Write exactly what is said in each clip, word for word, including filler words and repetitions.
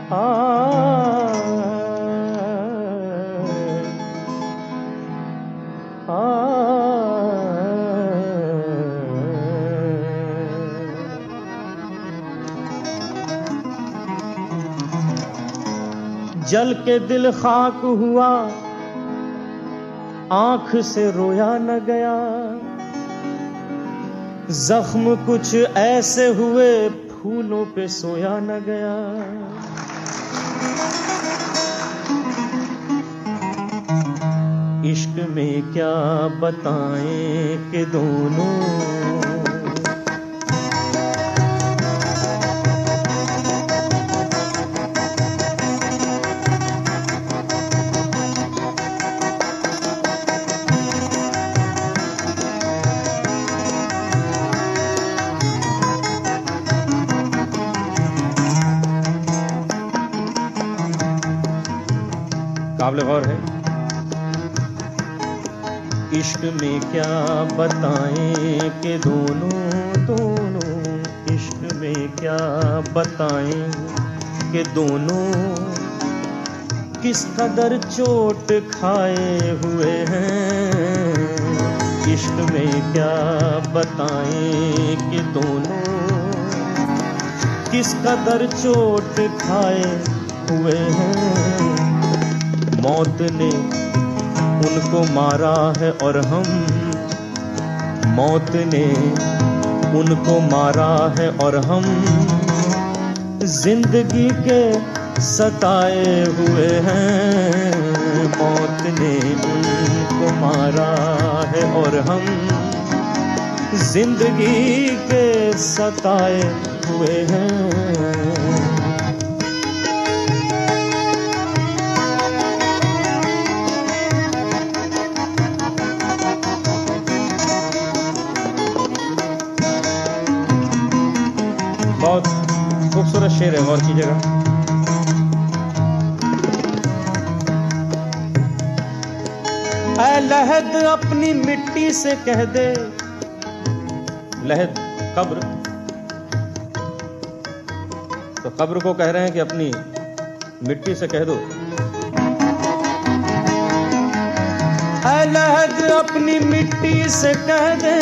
आ, आ, जल के दिल खाक हुआ, आंख से रोया न गया। जख्म कुछ ऐसे हुए, फूलों पे सोया न गया। इश्क में क्या बताएं कि दोनों काबिल गौर है। इश्क में क्या बताएं कि दोनों दोनों, इश्क में क्या बताएं कि दोनों किस कदर चोट खाए हुए हैं। इश्क में क्या बताएं कि दोनों किस कदर चोट खाए हुए हैं। मौत ने उनको मारा है और हम, मौत ने उनको मारा है और हम जिंदगी के सताए हुए हैं। मौत ने उनको मारा है और हम जिंदगी के सताए हुए हैं। बहुत खूबसूरत शेर है, गौर कीजिएगा। ऐ लहद अपनी मिट्टी से कह दे, लहद कब्र, तो कब्र को कह रहे हैं कि अपनी मिट्टी से कह दो। ऐ लहद अपनी मिट्टी से कह दे,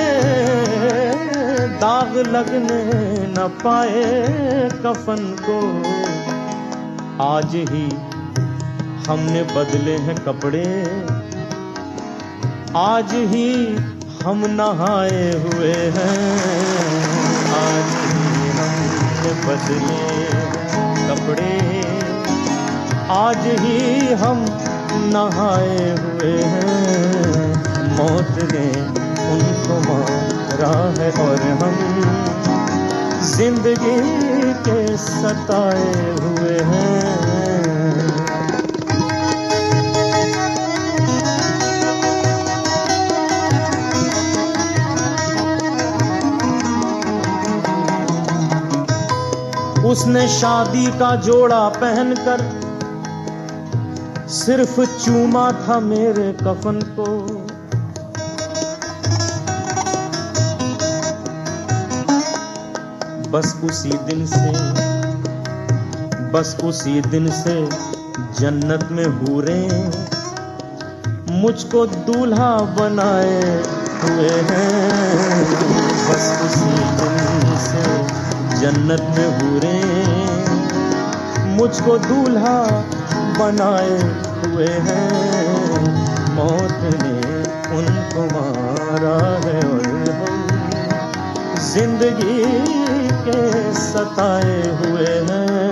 दाग लगने न पाए कफन को। आज ही हमने बदले हैं कपड़े, आज ही हम नहाए हुए हैं। आज ही हमने बदले कपड़े, आज ही हम नहाए हुए हैं। मौत ने उनको मारा है और हम जिंदगी के सताए हुए हैं। उसने शादी का जोड़ा पहनकर सिर्फ चूमा था मेरे कफन को। बस उसी दिन से, बस उसी दिन से जन्नत में हूरे मुझको दूल्हा बनाए हुए हैं। बस उसी दिन से जन्नत में हूरे मुझको दूल्हा बनाए हुए हैं। मौत ने उनको मारा है और हम जिंदगी के सताए हुए हैं।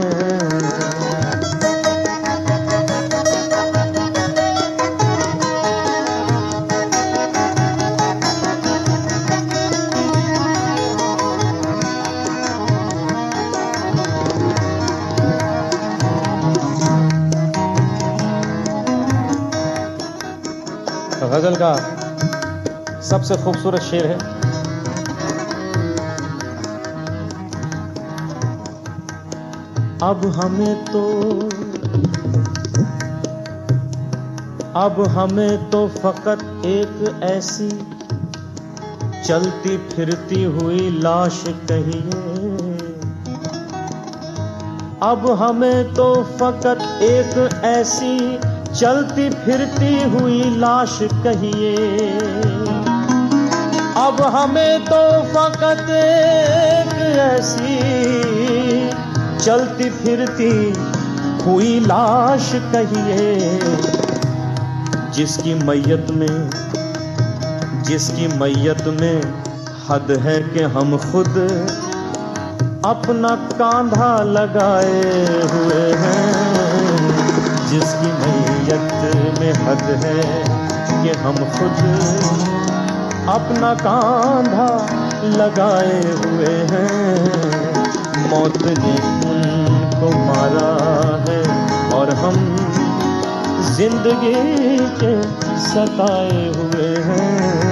गजल का सबसे खूबसूरत शेर है, अब हमें तो अब हमें तो फकत एक ऐसी चलती फिरती हुई लाश कहिए। अब हमें तो फकत एक ऐसी चलती फिरती हुई लाश कहिए, अब हमें तो फकत एक ऐसी चलती फिरती हुई लाश कहिए, जिसकी मैयत में जिसकी मैयत में हद है कि हम खुद अपना कांधा लगाए हुए हैं, जिसकी मैयत में हद है कि हम खुद अपना कांधा लगाए हुए हैं। मौत ने उनको मारा है और हम जिंदगी के सताए हुए हैं।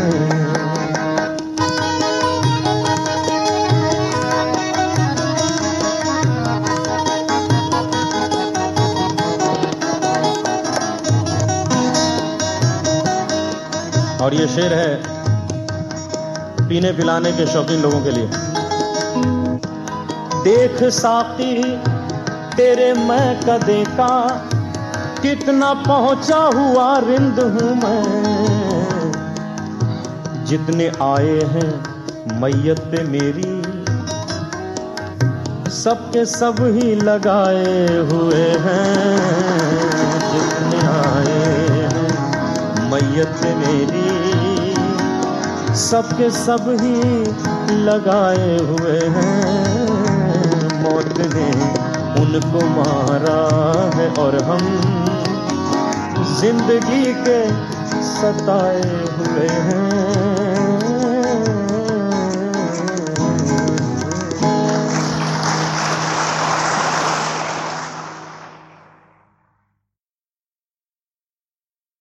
और ये शेर है पीने पिलाने के शौकीन लोगों के लिए। देख साकी तेरे मैं कदे का कितना पहुंचा हुआ रिंद हूं मैं, जितने आए हैं मैयत पे मेरी सबके सब ही लगाए हुए हैं, जितने आए हैं मैयत पे मेरी सबके सब ही लगाए हुए हैं। मौत ने उनको मारा है और हम जिंदगी के सताए हुए हैं।